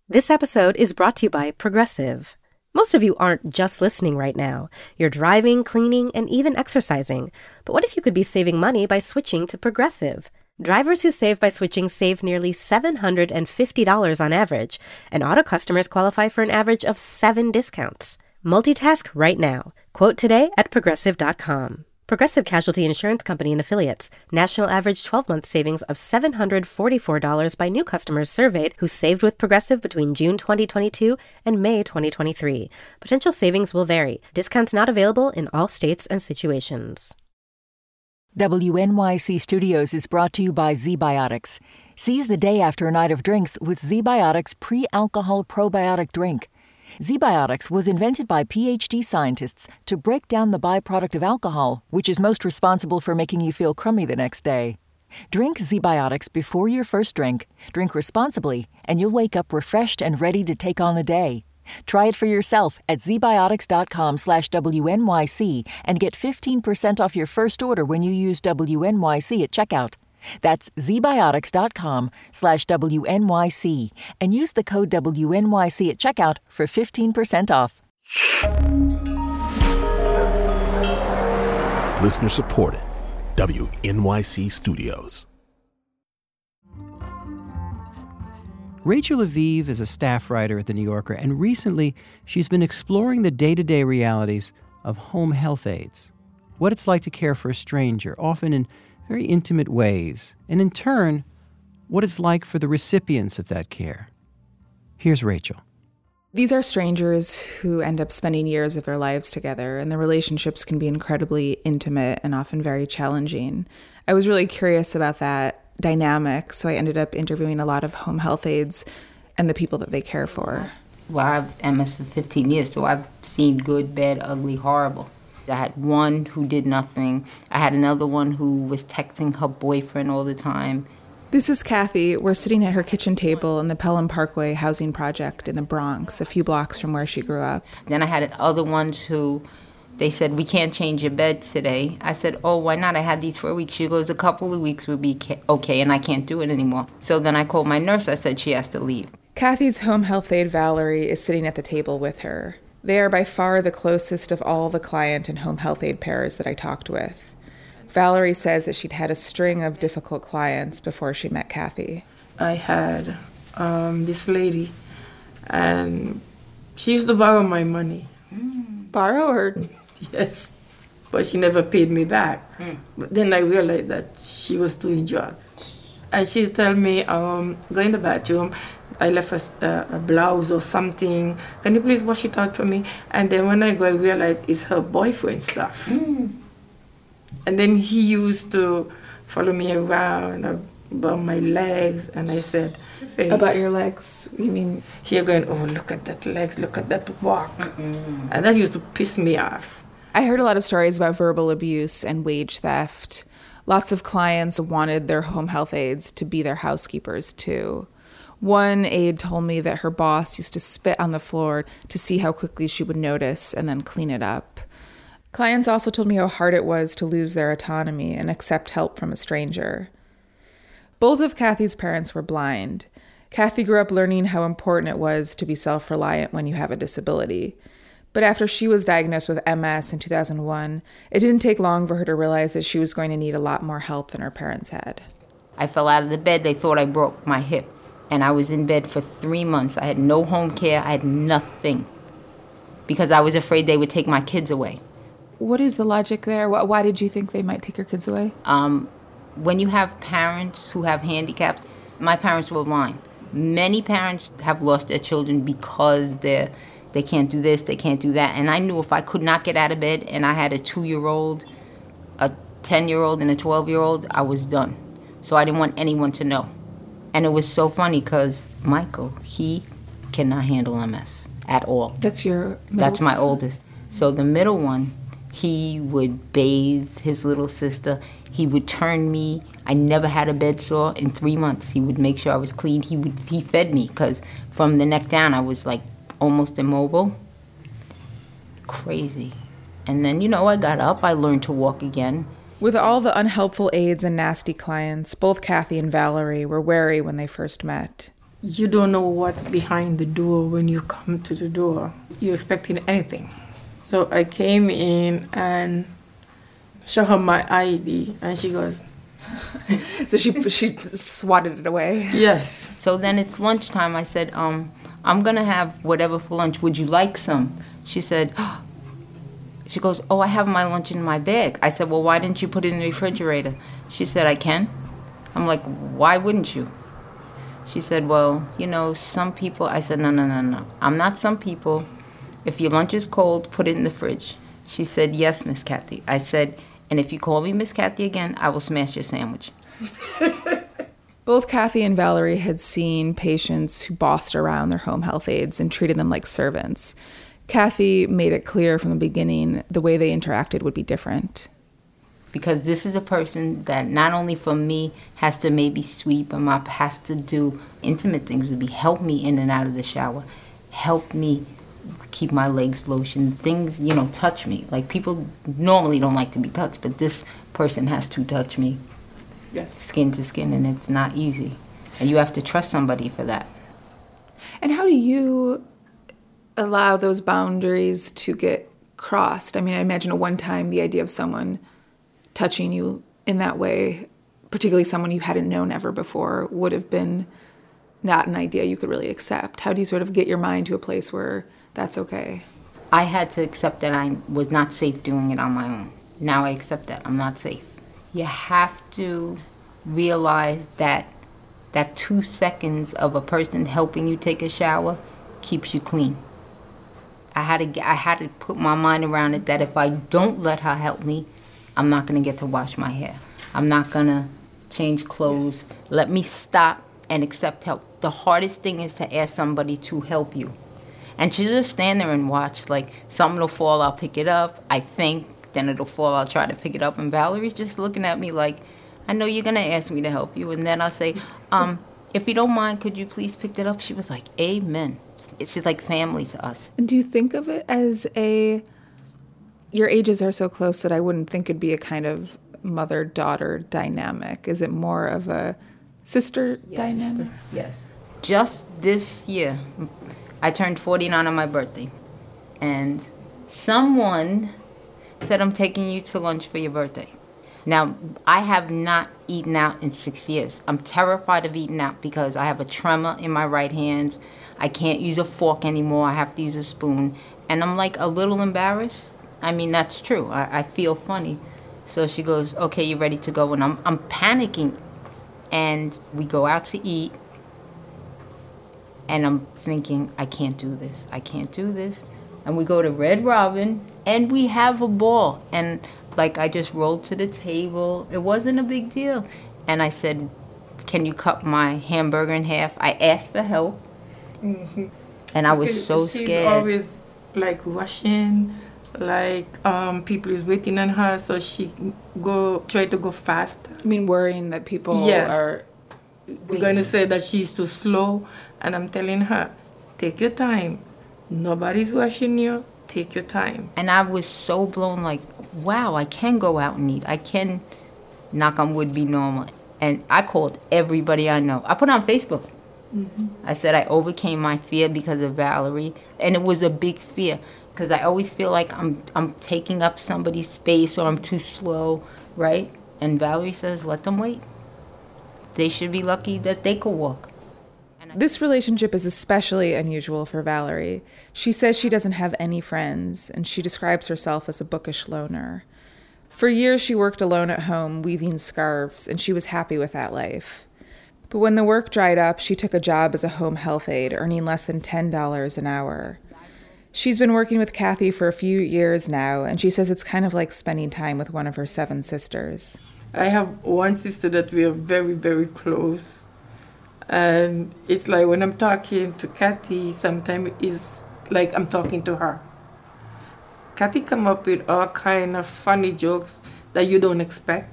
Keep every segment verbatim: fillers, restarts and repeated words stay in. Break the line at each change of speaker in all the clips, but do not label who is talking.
This episode is brought to you by Progressive. Most of you aren't just listening right now. You're driving, cleaning, and even exercising. But what if you could be saving money by switching to Progressive? Drivers who save by switching save nearly seven hundred fifty dollars on average, and auto customers qualify for an average of seven discounts. Multitask right now. Quote today at progressive dot com. Progressive Casualty Insurance Company and Affiliates. National average twelve-month savings of seven hundred forty-four dollars by new customers surveyed who saved with Progressive between June twenty twenty-two and May twenty twenty-three. Potential savings will vary. Discounts not available in all states and situations.
W N Y C Studios is brought to you by ZBiotics. Seize the day after a night of drinks with ZBiotics pre-alcohol probiotic drink. ZBiotics was invented by P H D scientists to break down the byproduct of alcohol, which is most responsible for making you feel crummy the next day. Drink ZBiotics before your first drink, drink responsibly, and you'll wake up refreshed and ready to take on the day. Try it for yourself at zbiotics.com slash WNYC and get fifteen percent off your first order when you use W N Y C at checkout. That's zbiotics.com slash WNYC and use the code W N Y C at checkout for fifteen percent off.
Listener supported. W N Y C Studios.
Rachel Aviv is a staff writer at The New Yorker, and recently she's been exploring the day-to-day realities of home health aides. What it's like to care for a stranger, often in very intimate ways, and in turn, what it's like for the recipients of that care. Here's Rachel.
These are strangers who end up spending years of their lives together, and the relationships can be incredibly intimate and often very challenging. I was really curious about that dynamic, so I ended up interviewing a lot of home health aides and the people that they care for.
Well, I've M S for fifteen years, so I've seen good, bad, ugly, horrible. I had one who did nothing. I had another one who was texting her boyfriend all the time.
This is Kathy. We're sitting at her kitchen table in the Pelham Parkway housing project in the Bronx, a few blocks from where she grew up.
Then I had other ones who, they said, we can't change your bed today. I said, oh, why not? I had these for a week. She goes, a couple of weeks would be okay, and I can't do it anymore. So then I called my nurse. I said she has to leave.
Kathy's home health aide, Valerie, is sitting at the table with her. They are by far the closest of all the client and home health aide pairs that I talked with. Valerie says that she'd had a string of difficult clients before she met Kathy.
I had um, this lady, and she used to borrow my money.
Mm. Borrow or?
Yes, but she never paid me back. Mm. But then I realized that she was doing drugs. And she's telling me, um, go in the bathroom, I left a, a, a blouse or something. Can you please wash it out for me? And then when I go, I realized it's her boyfriend stuff. Mm. And then he used to follow me around about my legs. And I said, Face.
About your legs? You mean?
Here going, oh, look at that legs, look at that walk. Mm-mm. And that used to piss me off.
I heard a lot of stories about verbal abuse and wage theft. Lots of clients wanted their home health aides to be their housekeepers, too. One aide told me that her boss used to spit on the floor to see how quickly she would notice and then clean it up. Clients also told me how hard it was to lose their autonomy and accept help from a stranger. Both of Kathy's parents were blind. Kathy grew up learning how important it was to be self-reliant when you have a disability. But after she was diagnosed with M S in two thousand one, it didn't take long for her to realize that she was going to need a lot more help than her parents had.
I fell out of the bed. They thought I broke my hip. And I was in bed for three months. I had no home care. I had nothing. Because I was afraid they would take my kids away.
What is the logic there? Why did you think they might take your kids away?
Um, when you have parents who have handicaps, my parents were blind. Many parents have lost their children because they're They can't do this, they can't do that. And I knew if I could not get out of bed and I had a two-year-old, a ten-year-old, and a twelve-year-old, I was done. So I didn't want anyone to know. And it was so funny because Michael, he cannot handle M S at all.
That's your middle
That's my oldest. So the middle one, he would bathe his little sister. He would turn me. I never had a bed sore in three months. He would make sure I was clean. He would he fed me because from the neck down I was like almost immobile. Crazy. And then, you know, I got up. I learned to walk again.
With all the unhelpful aides and nasty clients, both Kathy and Valerie were wary when they first met.
you don't know what's behind the door when you come to the door. You're expecting anything. So I came in and showed her my I D, and she goes...
So she she swatted it away.
Yes.
So then it's lunchtime. I said, um, I'm going to have whatever for lunch. Would you like some? She said, oh. She goes, oh, I have my lunch in my bag. I said, well, why didn't you put it in the refrigerator? She said, I can. I'm like, why wouldn't you? She said, well, you know, some people. I said, no, no, no, no. I'm not some people. If your lunch is cold, put it in the fridge. She said, yes, Miss Kathy. I said, and if you call me Miss Kathy again, I will smash your sandwich.
Both Kathy and Valerie had seen patients who bossed around their home health aides and treated them like servants. Kathy made it clear from the beginning the way they interacted would be different.
Because this is a person that not only for me has to maybe sweep and mop, has to do intimate things, to be help me in and out of the shower, help me keep my legs lotioned, things, you know, touch me. Like, people normally don't like to be touched, but this person has to touch me. Yes. Skin to skin, and it's not easy. And you have to trust somebody for that.
And how do you allow those boundaries to get crossed? I mean, I imagine at one time the idea of someone touching you in that way, particularly someone you hadn't known ever before, would have been not an idea you could really accept. How do you sort of get your mind to a place where that's okay?
I had to accept that I was not safe doing it on my own. Now I accept that I'm not safe. You have to realize that that two seconds of a person helping you take a shower keeps you clean. I had to get, I had to put my mind around it that if I don't let her help me, I'm not going to get to wash my hair. I'm not going to change clothes. Yes. Let me stop and accept help. The hardest thing is to ask somebody to help you. And to just stand there and watch, like, something will fall, I'll pick it up. I think, then it'll fall, I'll try to pick it up. And Valerie's just looking at me like, I know you're going to ask me to help you. And then I'll say, um, if you don't mind, could you please pick that up? She was like, amen. It's just like family to us.
And do you think of it as a... Your ages are so close that I wouldn't think it'd be a kind of mother-daughter dynamic. Is it more of a sister
yes.
dynamic?
Yes. Just this year, I turned forty-nine on my birthday. And someone said, I'm taking you to lunch for your birthday. Now, I have not eaten out in six years. I'm terrified of eating out because I have a tremor in my right hand. I can't use a fork anymore. I have to use a spoon. And I'm like a little embarrassed. I mean, that's true. I, I feel funny. So she goes, okay, you ready to go? And I'm, I'm panicking. And we go out to eat. And I'm thinking, I can't do this. I can't do this. And we go to Red Robin, and we have a ball. And, like, I just rolled to the table. It wasn't a big deal. And I said, can you cut my hamburger in half? I asked for help. Mm-hmm. And I was because so
she's
scared.
She's always, like, rushing. Like, um, people is waiting on her, so she go try to go faster.
I mean, worrying that people
yes.
are...
We're going to say that she's too slow. And I'm telling her, take your time. Nobody's rushing you. Take your time.
And I was so blown, like, wow, I can go out and eat. I can, knock on wood, be normal. And I called everybody I know. I put it on Facebook. Mm-hmm. I said I overcame my fear because of Valerie. And it was a big fear because I always feel like I'm I'm taking up somebody's space or I'm too slow, right? And Valerie says, let them wait. They should be lucky that they could walk.
This relationship is especially unusual for Valerie. She says she doesn't have any friends, and she describes herself as a bookish loner. For years, she worked alone at home, weaving scarves, and she was happy with that life. But when the work dried up, she took a job as a home health aide, earning less than ten dollars an hour. She's been working with Kathy for a few years now, and she says it's kind of like spending time with one of her seven sisters.
I have one sister that we are very, very close. And it's like when I'm talking to Kathy, sometimes it's like I'm talking to her. Kathy come up with all kind of funny jokes that you don't expect.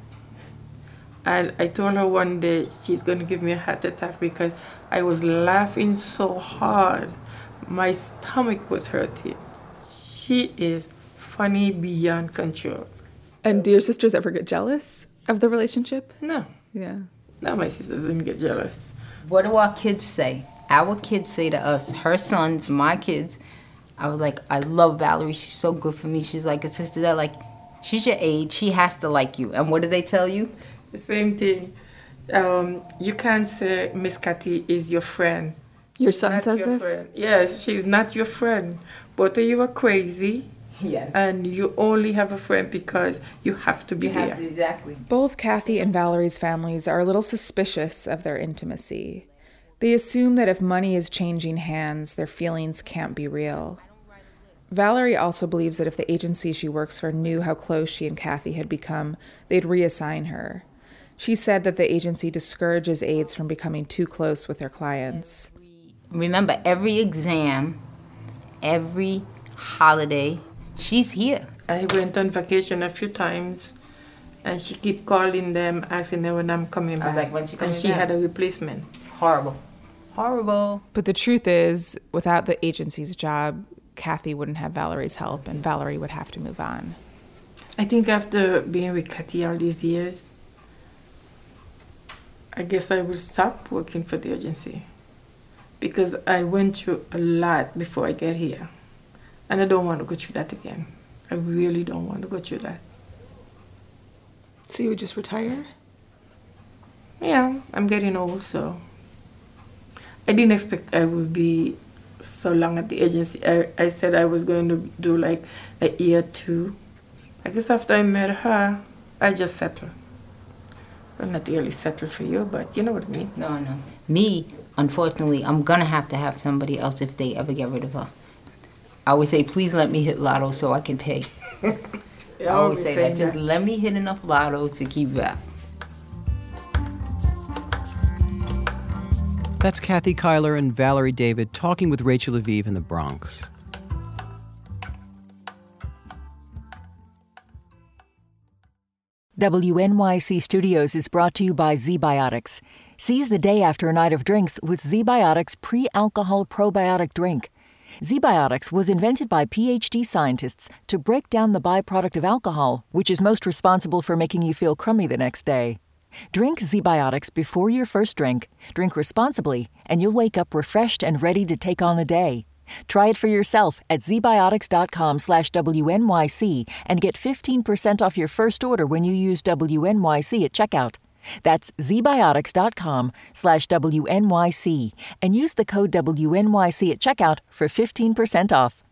And I told her one day she's going to give me a heart attack because I was laughing so hard. My stomach was hurting. She is funny beyond control.
And do your sisters ever get jealous of the relationship?
No.
Yeah.
No, my sisters didn't get jealous.
What do our kids say? our kids say to us, her sons, my kids, I was like, I love Valerie. She's so good for me. She's like a sister. They're like, she's your age. She has to like you. And what do they tell you?
The same thing. Um, you can't say Miss Cathy is your friend.
Your son
Not
says
your
this?
friend. Yes, she's not your friend. Both of you are crazy.
Yes.
And you only have a friend because you have to be
You
there.
have to, exactly.
Both Kathy and Valerie's families are a little suspicious of their intimacy. They assume that if money is changing hands, their feelings can't be real. Valerie also believes that if the agency she works for knew how close she and Kathy had become, they'd reassign her. She said that the agency discourages aides from becoming too close with their clients.
Remember, every exam, every holiday, she's here.
I went on vacation a few times, and she keep calling them, asking them when I'm coming back.
I was like, when she coming
And she
back?
had a replacement.
Horrible. Horrible.
But the truth is, without the agency's job, Kathy wouldn't have Valerie's help, and Valerie would have to move on.
I think after being with Cathy all these years, I guess I will stop working for the agency. Because I went through a lot before I get here. And I don't want to go through that again. I really don't want to go through that.
So you would just retire?
Yeah, I'm getting old, so I didn't expect I would be so long at the agency. I, I said I was going to do like a year or two. I guess after I met her, I just settled. Well, not really settled for you, but you know what I mean.
No, no. Me, unfortunately, I'm going to have to have somebody else if they ever get rid of her. I always say, please let me hit lotto so I can pay. I always say that. Just let me hit enough lotto to keep Val.
That's Kathy Kyler and Valerie David talking with Rachel Aviv in the Bronx.
W N Y C Studios is brought to you by ZBiotics. Seize the day after a night of drinks with ZBiotics pre-alcohol probiotic drink. ZBiotics was invented by P H D scientists to break down the byproduct of alcohol, which is most responsible for making you feel crummy the next day. Drink ZBiotics before your first drink, drink responsibly, and you'll wake up refreshed and ready to take on the day. Try it for yourself at zbiotics.com slash WNYC and get fifteen percent off your first order when you use W N Y C at checkout. That's zbiotics.com slash WNYC and use the code W N Y C at checkout for fifteen percent off.